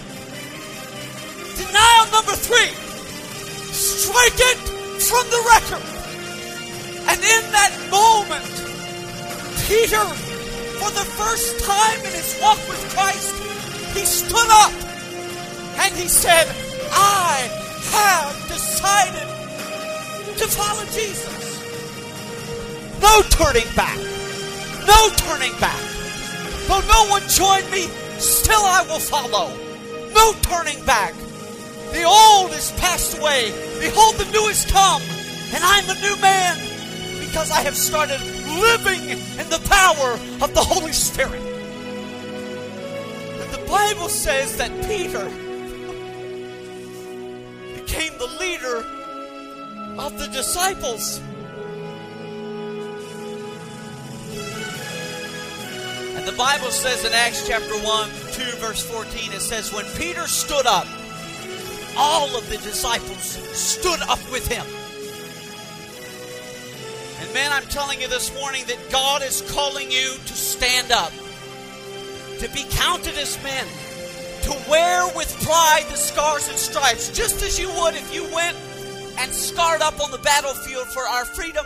Denial number three. Strike it from the record. And in that moment, Peter, for the first time in his walk with Christ, he stood up and he said, I have decided to follow Jesus. No turning back. No turning back. Though no one join me, still I will follow. No turning back. The old is passed away. Behold, the new is come. And I'm a new man because I have started living in the power of the Holy Spirit. And the Bible says that Peter became the leader of the disciples. And the Bible says in Acts chapter 1, 2, verse 14, it says, when Peter stood up, all of the disciples stood up with him. And man, I'm telling you this morning that God is calling you to stand up, to be counted as men, to wear with pride the scars and stripes, just as you would if you went and scarred up on the battlefield for our freedom.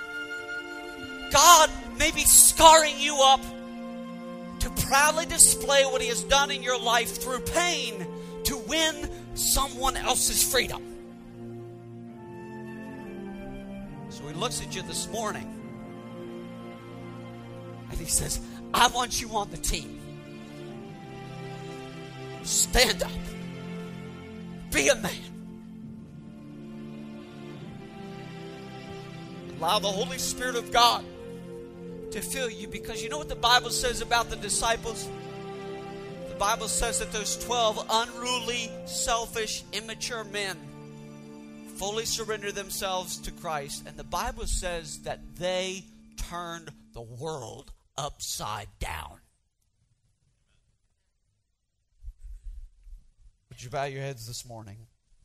God may be scarring you up to proudly display what He has done in your life through pain to win someone else's freedom. So He looks at you this morning and He says, I want you on the team. Stand up. Be a man. Allow the Holy Spirit of God to fill you, because you know what the Bible says about the disciples? The Bible says that those 12 unruly, selfish, immature men fully surrendered themselves to Christ. And the Bible says that they turned the world upside down. Would you bow your heads this morning?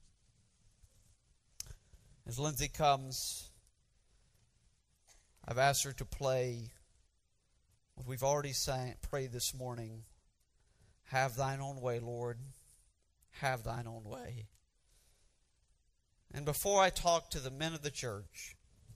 As Lindsay comes, I've asked her to play what we've already prayed this morning. Have thine own way, Lord. Have thine own way. And before I talk to the men of the church,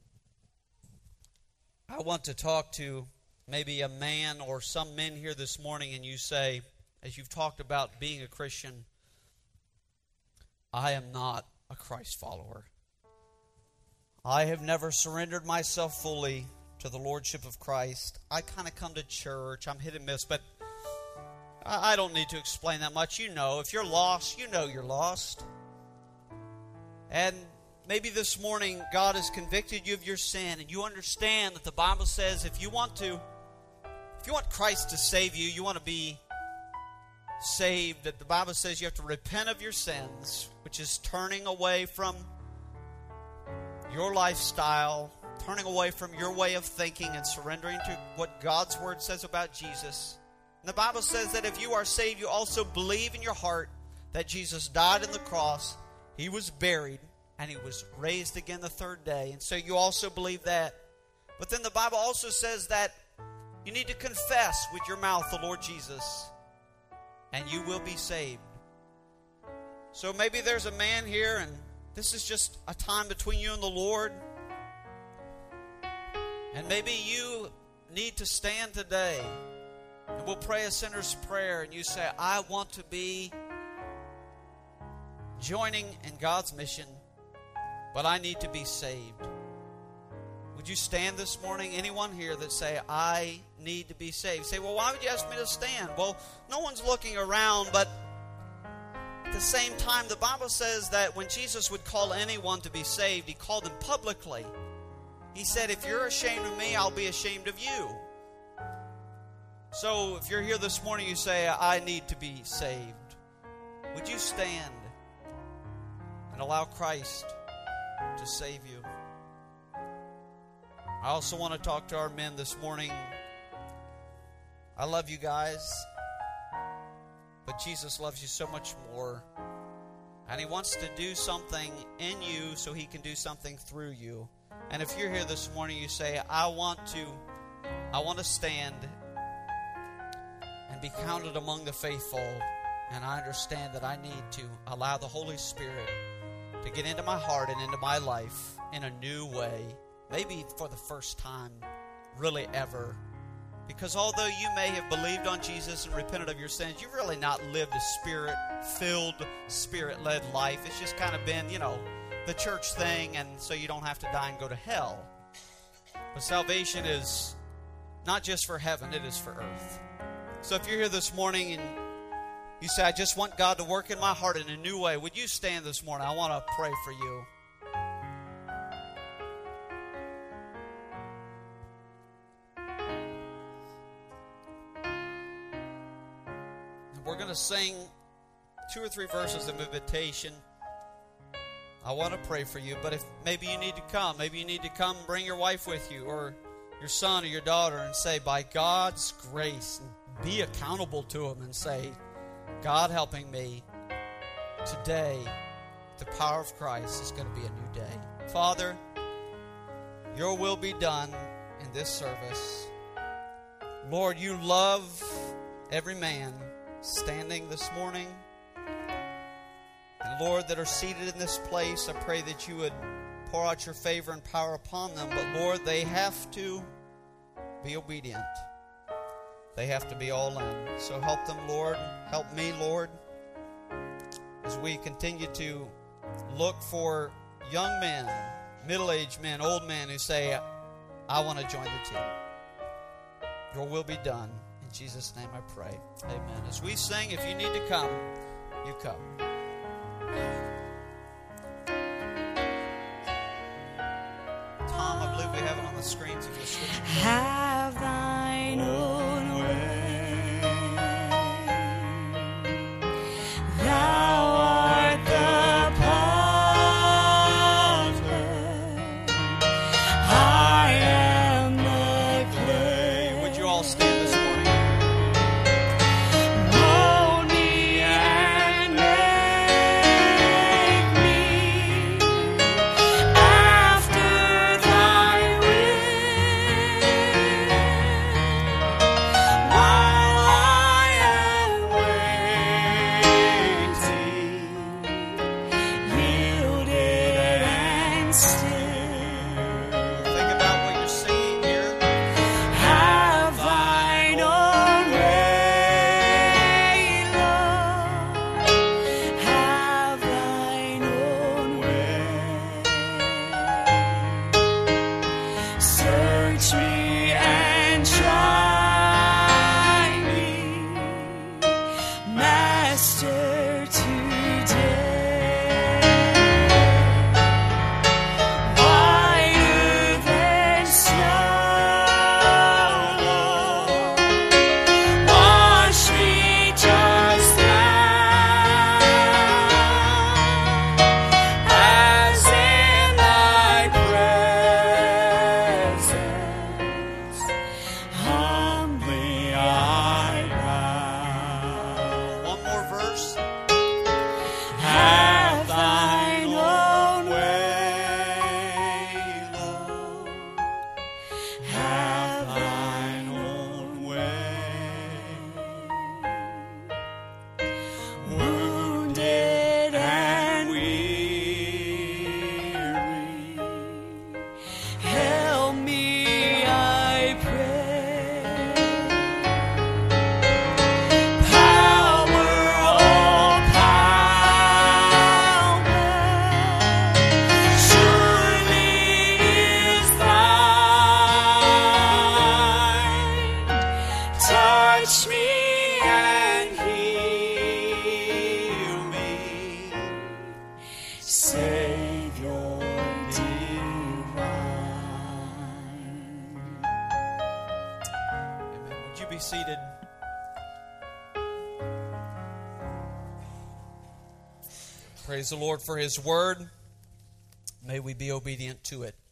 I want to talk to maybe a man or some men here this morning, and you say, as you've talked about being a Christian, I am not a Christ follower. I have never surrendered myself fully to the Lordship of Christ. I kind of come to church. I'm hit and miss, but I don't need to explain that much. You know, if you're lost, you know you're lost. And maybe this morning God has convicted you of your sin, and you understand that the Bible says if you want Christ to save you, you want to be saved, that the Bible says you have to repent of your sins, which is turning away from your lifestyle, turning away from your way of thinking and surrendering to what God's Word says about Jesus. And the Bible says that if you are saved, you also believe in your heart that Jesus died on the cross, He was buried, and He was raised again the third day. And so you also believe that. But then the Bible also says that you need to confess with your mouth the Lord Jesus, and you will be saved. So maybe there's a man here, and this is just a time between you and the Lord. And maybe you need to stand today. And And we'll pray a sinner's prayer, and you say, I want to be joining in God's mission, but I need to be saved. Would you stand this morning? Anyone here that say, I need to be saved? Say, well, why would you ask me to stand? Well, no one's looking around, but at the same time, the Bible says that when Jesus would call anyone to be saved, he called them publicly. He said, if you're ashamed of me, I'll be ashamed of you. So if you're here this morning, you say, I need to be saved. Would you stand and allow Christ to save you? I also want to talk to our men this morning. I love you guys, but Jesus loves you so much more. And he wants to do something in you so he can do something through you. And if you're here this morning, you say, I want to stand and be counted among the faithful. And I understand that I need to allow the Holy Spirit to get into my heart and into my life in a new way. Maybe for the first time, really ever. Because although you may have believed on Jesus and repented of your sins, you've really not lived a Spirit-filled, Spirit-led life. It's just kind of been, the church thing, and so you don't have to die and go to hell. But salvation is not just for heaven, it is for earth. So if you're here this morning and you say, I just want God to work in my heart in a new way, would you stand this morning? I want to pray for you. We're going to sing 2 or 3 verses of invitation. I want to pray for you, but if maybe you need to come, bring your wife with you, or your son or your daughter, and say, by God's grace, be accountable to him and say, God helping me today, the power of Christ is going to be a new day. Father, your will be done in this service. Lord, you love every man standing this morning. And Lord, that are seated in this place, I pray that you would pour out your favor and power upon them. But Lord, they have to be obedient. They have to be all in. So help them, Lord. Help me, Lord, as we continue to look for young men, middle-aged men, old men who say, I want to join the team. Your will be done. In Jesus' name I pray. Amen. As we sing, if you need to come, you come. Tom, I believe we have it on the screens if you'll switch.
Have thine own way. Thou art the potter. I am the clay.
Would you all stand this morning?
Mold me and make me after thy will. While I am waiting, yielded and still.
Think about what you're singing here.
Have thine own way, Lord. Have thine own way. Search me and try me, Master, today. Whiter than snow, Lord, wash me just now, as in thy presence humbly I bow.
One more verse.
Have thine own way, Lord. Have thine own way. Wounded and weary, help me, I pray.
be seated. Praise the Lord for His word. May we be obedient to it.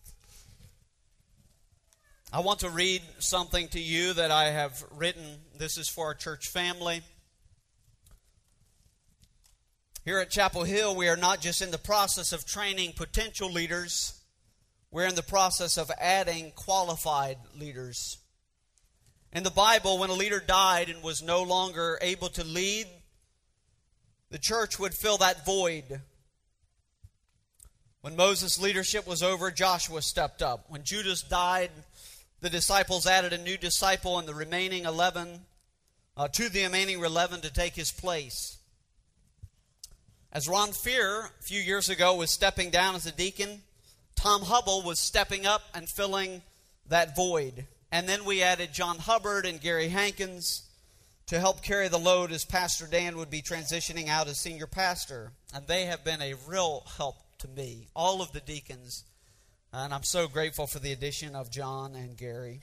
I want to read something to you that I have written. This is for our church family. Here at Chapel Hill, we are not just in the process of training potential leaders, we're in the process of adding qualified leaders. In the Bible, when a leader died and was no longer able to lead, the church would fill that void. When Moses' leadership was over, Joshua stepped up. When Judas died, the disciples added a new disciple and the remaining 11 to take his place. As Ron Fear, a few years ago, was stepping down as a deacon, Tom Hubble was stepping up and filling that void. And then we added John Hubbard and Gary Hankins to help carry the load as Pastor Dan would be transitioning out as senior pastor. And they have been a real help to me, all of the deacons. And I'm so grateful for the addition of John and Gary.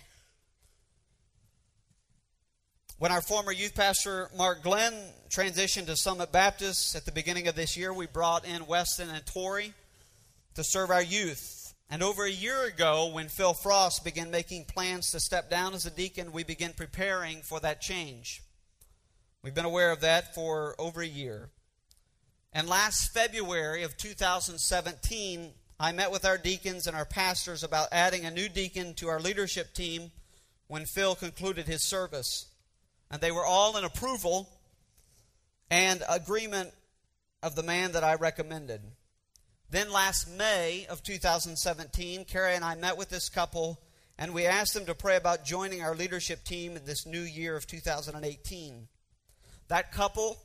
When our former youth pastor, Mark Glenn, transitioned to Summit Baptist at the beginning of this year, we brought in Weston and Tori to serve our youth. And over a year ago, when Phil Frost began making plans to step down as a deacon, we began preparing for that change. We've been aware of that for over a year. And last February of 2017, I met with our deacons and our pastors about adding a new deacon to our leadership team when Phil concluded his service. And they were all in approval and agreement of the man that I recommended. Then last May of 2017, Carrie and I met with this couple, and we asked them to pray about joining our leadership team in this new year of 2018. That couple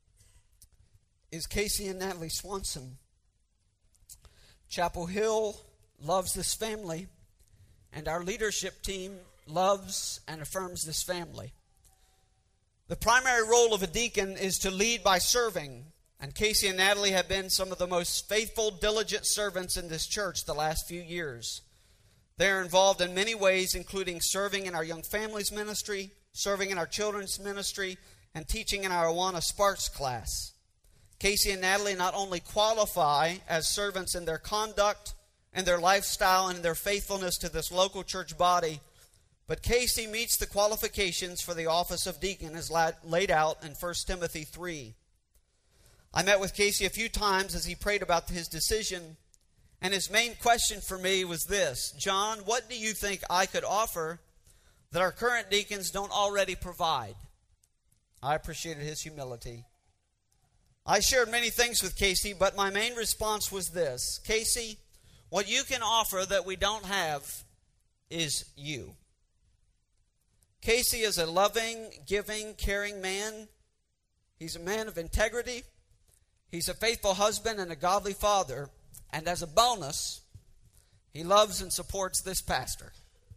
is Casey and Natalie Swanson. Chapel Hill loves this family, and our leadership team loves and affirms this family. The primary role of a deacon is to lead by serving, and Casey and Natalie have been some of the most faithful, diligent servants in this church the last few years. They are involved in many ways, including serving in our young families ministry, serving in our children's ministry, and teaching in our Awana Sparks class. Casey and Natalie not only qualify as servants in their conduct and their lifestyle and their faithfulness to this local church body, but Casey meets the qualifications for the office of deacon as laid out in 1 Timothy 3. I met with Casey a few times as he prayed about his decision, and his main question for me was this: John, what do you think I could offer that our current deacons don't already provide? I appreciated his humility. I shared many things with Casey, but my main response was this: Casey, what you can offer that we don't have is you. Casey is a loving, giving, caring man. He's a man of integrity. He's a faithful husband and a godly father. And as a bonus, he loves and supports this pastor.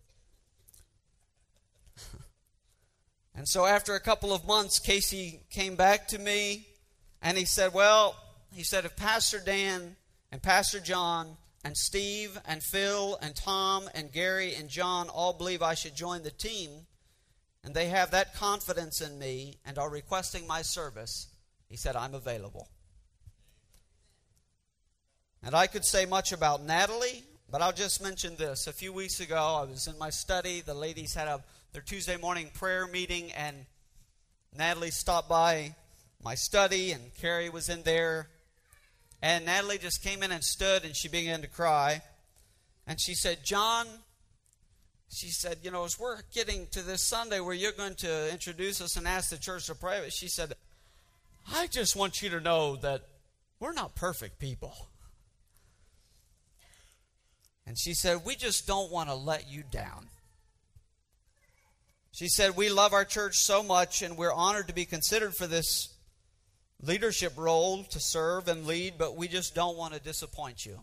And so after a couple of months, Casey came back to me and he said, if Pastor Dan and Pastor John and Steve and Phil and Tom and Gary and John all believe I should join the team, and they have that confidence in me and are requesting my service, he said, I'm available. And I could say much about Natalie, but I'll just mention this. A few weeks ago, I was in my study. The ladies had their Tuesday morning prayer meeting, and Natalie stopped by my study, and Carrie was in there. And Natalie just came in and stood, and she began to cry. And she said, John, she said, as we're getting to this Sunday where you're going to introduce us and ask the church to pray, she said, I just want you to know that we're not perfect people. And she said, we just don't want to let you down. She said, we love our church so much, and we're honored to be considered for this leadership role to serve and lead, but we just don't want to disappoint you.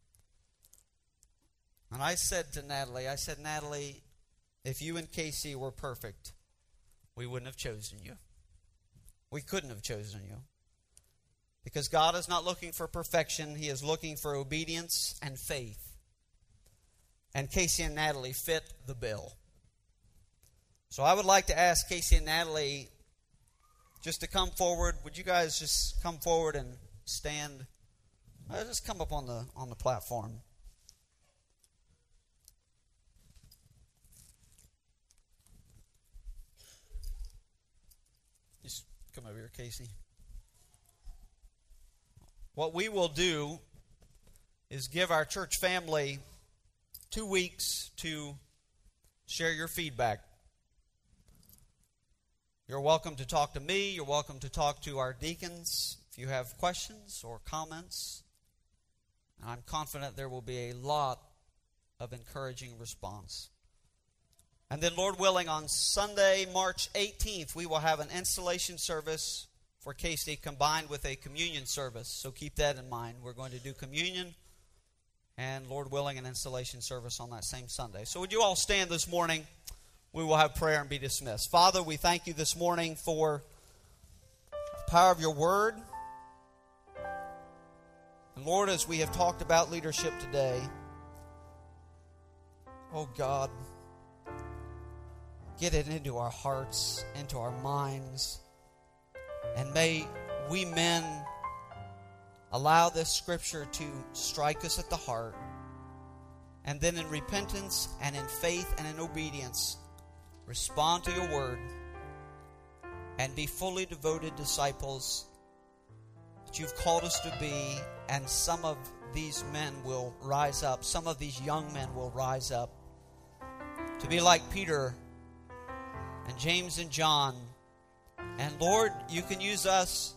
And I said to Natalie, Natalie, if you and Casey were perfect, we wouldn't have chosen you. We couldn't have chosen you. Because God is not looking for perfection. He is looking for obedience and faith. And Casey and Natalie fit the bill. So I would like to ask Casey and Natalie just to come forward. Would you guys just come forward and stand? Just come up on the platform. Just come over here, Casey. What we will do is give our church family 2 weeks to share your feedback. You're welcome to talk to me. You're welcome to talk to our deacons if you have questions or comments. And I'm confident there will be a lot of encouraging response. And then, Lord willing, on Sunday, March 18th, we will have an installation service for Casey combined with a communion service. So keep that in mind. We're going to do communion and, Lord willing, an installation service on that same Sunday. So would you all stand this morning? We will have prayer and be dismissed. Father, we thank you this morning for the power of your word. And Lord, as we have talked about leadership today, oh God, get it into our hearts, into our minds, and may we men allow this scripture to strike us at the heart, and then in repentance and in faith and in obedience, respond to your word and be fully devoted disciples that you've called us to be. And some of these men will rise up. Some of these young men will rise up to be like Peter and James and John. And Lord, you can use us.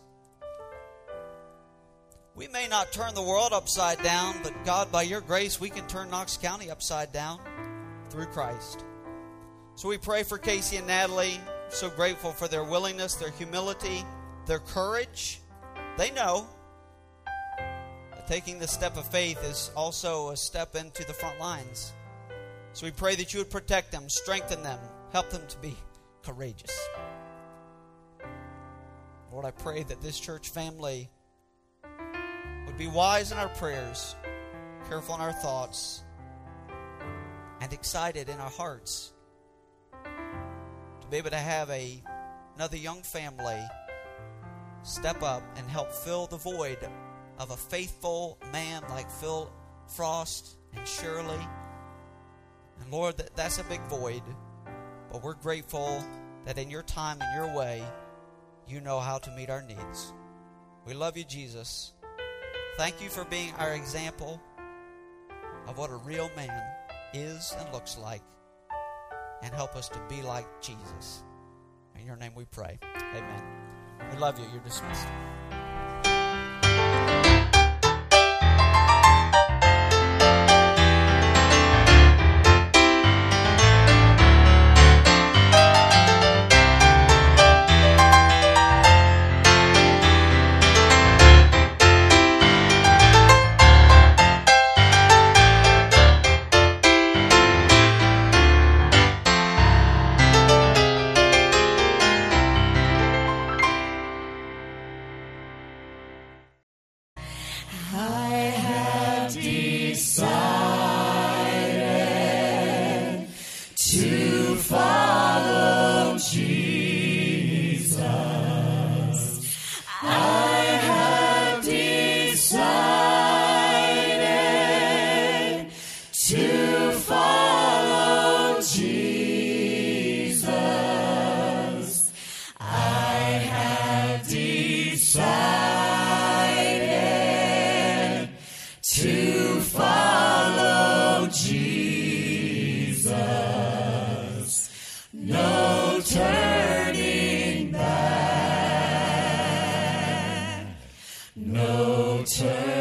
We may not turn the world upside down, but God, by your grace, we can turn Knox County upside down through Christ. So we pray for Casey and Natalie. So grateful for their willingness, their humility, their courage. They know that taking the step of faith is also a step into the front lines. So we pray that you would protect them, strengthen them, help them to be courageous. Lord, I pray that this church family would be wise in our prayers, careful in our thoughts, and excited in our hearts to be able to have another young family step up and help fill the void of a faithful man like Phil Frost and Shirley. And Lord, that's a big void, but we're grateful that in your time and your way, you know how to meet our needs. We love you, Jesus. Thank you for being our example of what a real man is and looks like, and help us to be like Jesus. In your name we pray. Amen. We love you. You're dismissed.
No turning back, no turning